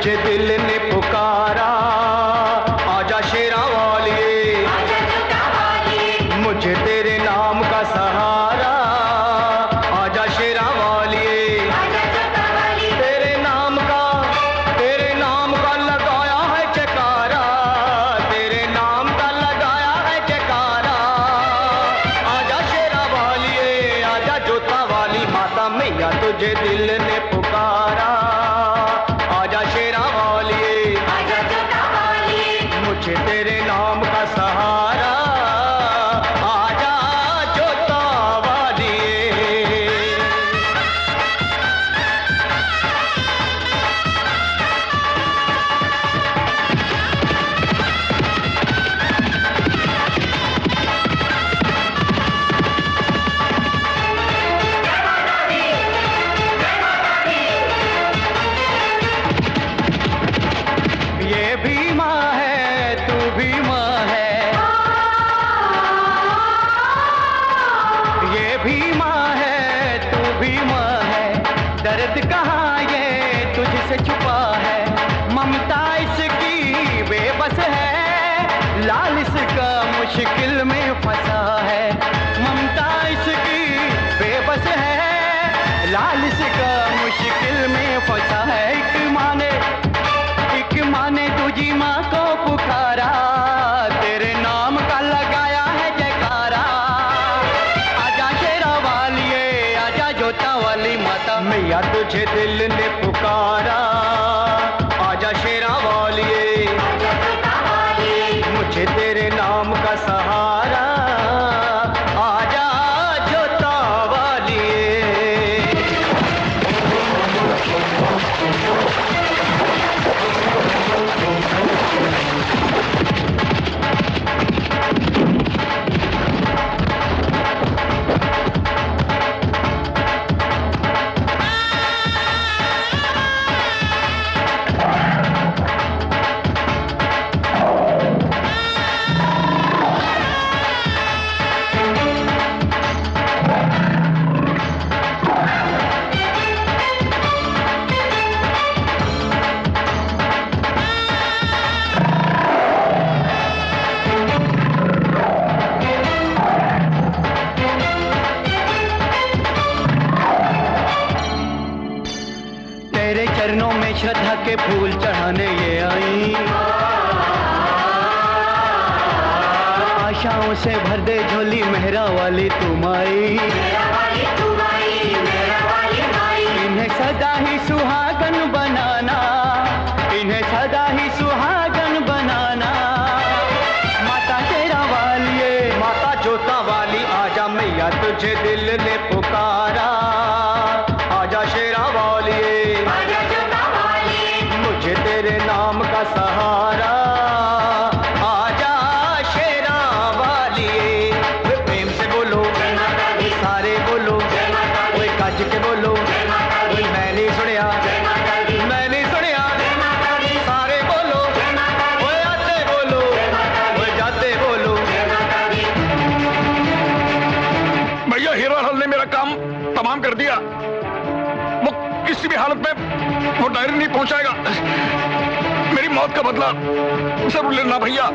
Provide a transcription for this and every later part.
तुझे दिल ने पुकारा, आजा शेरा वालिए, मुझे तेरे नाम का सहारा, आजा शेरा वालिए, तेरे नाम का लगाया है जयकारा, तेरे नाम का लगाया है जयकारा, आजा शेरा वालिए, आजा जोता वाली माता मैया, तुझे दिल ने पुकारा, आजा शेरा वालिए, आजा जोता वालिए, मुझे तेरे नाम का सहारा, आजा जोता वालिए। ये भी माँ है, तू भी माँ है, ये भी माँ है, तू भी माँ है, दर्द कहाँ ये तुझसे छुपा है, ममता इसकी बेबस है, लाल इसका मुश्किल में फंसा है, ममता इसकी बेबस है, लाल इसका मुश्किल में फंसा है, एक माँ ने तुझी माँ को पुकारा, तेरे नाम का लगाया है जयकारा, आजा शेरा वालिए, आजा जोता वाली माता मैया, तुझे दिल ने पुकारा, आजा शेरा वालिए, आजा जोता वालिए, मुझे तेरे नाम का सहारा, आजा जोता वालिए। तेरे चरणों में श्रद्धा के फूल चढ़ाने ये आई, आशाओं से भर दे झोली मेहरा वाली तुम आई, इन्हें सदा ही सुहागन बनाना, इन्हें सदा ही सुहागन बनाना, माता शेरा वालिए, माता जोता वाली, आजा मैया तुझे दिल ने पुकारा, आजा शेरा वालिए, आजा जोता वालिए, मुझे तेरे नाम का सहारा, आजा शेरा वालिए। प्रेम से बोलो सारे बोलो, कोई गज के बोलो, कोई मैं नहीं सुनिया, मैं नहीं सुनिया, सारे बोलो, कोई आते बोलो, कोई जाते बोलो। भैया हीरा लाल ने मेरा काम तमाम कर दिया, वो किसी भी हालत में वो डायरी नहीं पहुंचाएगा, मेरी मौत का बदला जरूर लेना भैया।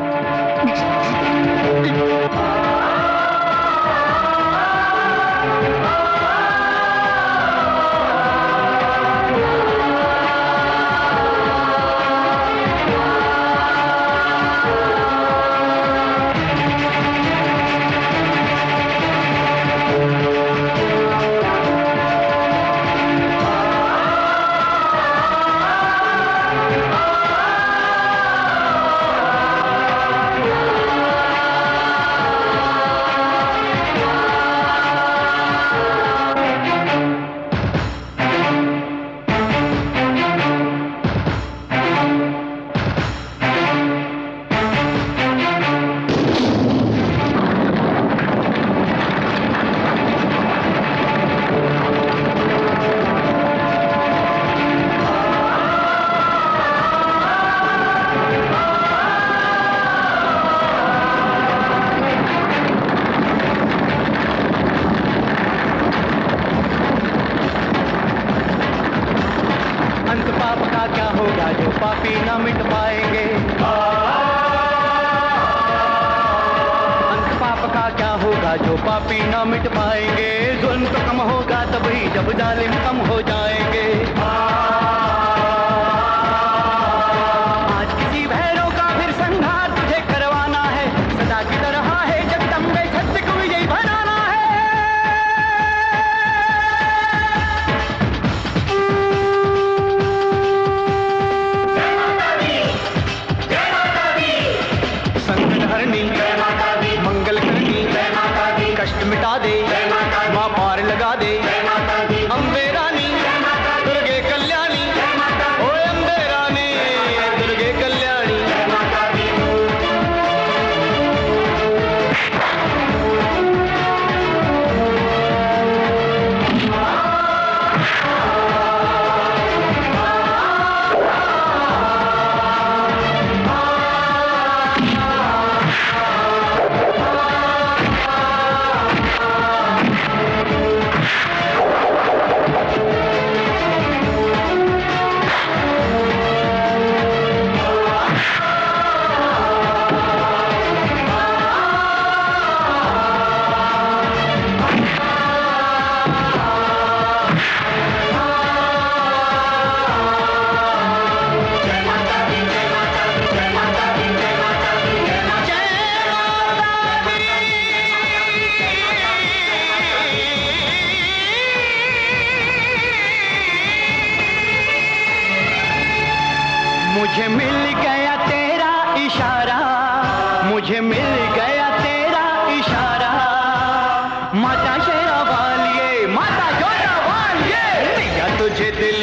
पापी ना मिट पाएंगे। अंत पाप का क्या होगा जो पापी ना मिट पाएंगे। जुल्म तो कम होगा तभी जब जालिम कम हो जाएंगे। आज किसी भैरव का फिर संहार तुझे करवाना है। सदा की तरह है जगदम्बे सत्य को विजयी बनाना है। संकट हरनी मंगल करनी कष्ट मिटा दे माँ पार लगा दे। अम्बे रानी दुर्गे कल्याणी ओए अम्बे रानी दुर्गे कल्याणी। मुझे मिल गया तेरा इशारा, मुझे मिल गया तेरा इशारा। माता शेरा वालिए माता जोधा वालिए, मैया तुझे दिल